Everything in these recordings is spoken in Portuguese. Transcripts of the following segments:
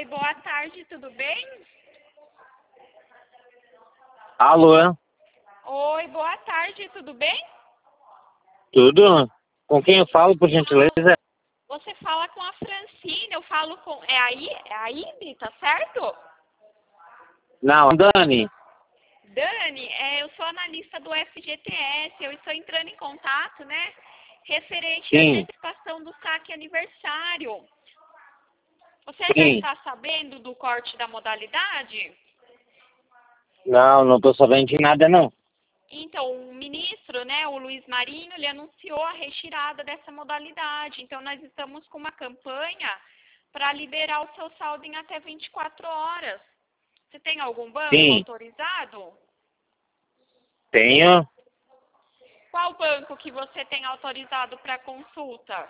Oi, boa tarde, tudo bem? Alô? Oi, boa tarde, tudo bem? Tudo? Com quem eu falo, por gentileza? Você fala com a Francine, eu falo com... É a Ibe, tá certo? Não, Dani. Dani, eu sou analista do FGTS, eu estou entrando em contato, né? Referente à Sim, antecipação do saque aniversário. Você já sim. está sabendo do corte da modalidade? Não tô sabendo de nada, não. Então, o ministro, né, o Luiz Marinho, ele anunciou a retirada dessa modalidade. Então, nós estamos com uma campanha para liberar o seu saldo em até 24 horas. Você tem algum banco Sim, autorizado? tenho. Qual banco que você tem autorizado para consulta?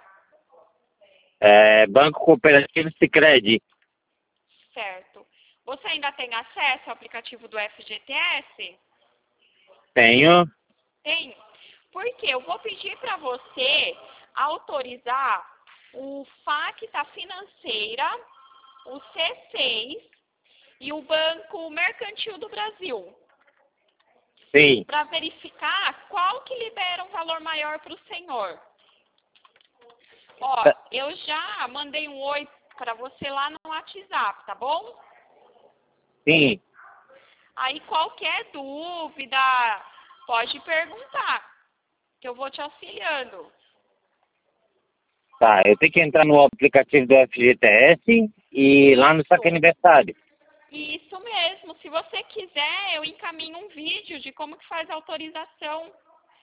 Banco Cooperativo Sicredi. Certo. Você ainda tem acesso ao aplicativo do FGTS? Tenho. Tem. Porque eu vou pedir para você autorizar o Facta Financeira, o C6 e o Banco Mercantil do Brasil, Sim. para verificar qual que libera um valor maior para o senhor. Ó, eu já mandei um oi para você lá no WhatsApp, tá bom? Sim. Aí qualquer dúvida, pode perguntar, que eu vou te auxiliando. Tá, eu tenho que entrar no aplicativo do FGTS e lá no saque Isso. aniversário. Isso mesmo. Se você quiser, eu encaminho um vídeo de como que faz a autorização.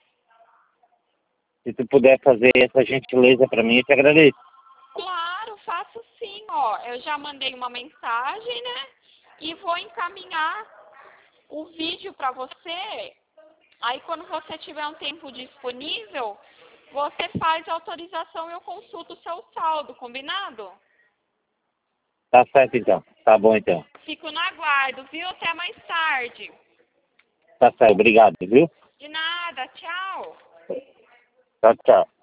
Se tu puder fazer essa gentileza pra mim, eu te agradeço. Claro, faço sim, ó. Eu já mandei uma mensagem, né? E vou encaminhar o vídeo para você. Aí quando você tiver um tempo disponível, você faz a autorização e eu consulto o seu saldo, combinado? Tá certo, então. Tá bom, então. Fico no aguardo, viu? Até mais tarde. Tá certo, obrigado, viu? De nada, tchau. Tchau, tchau.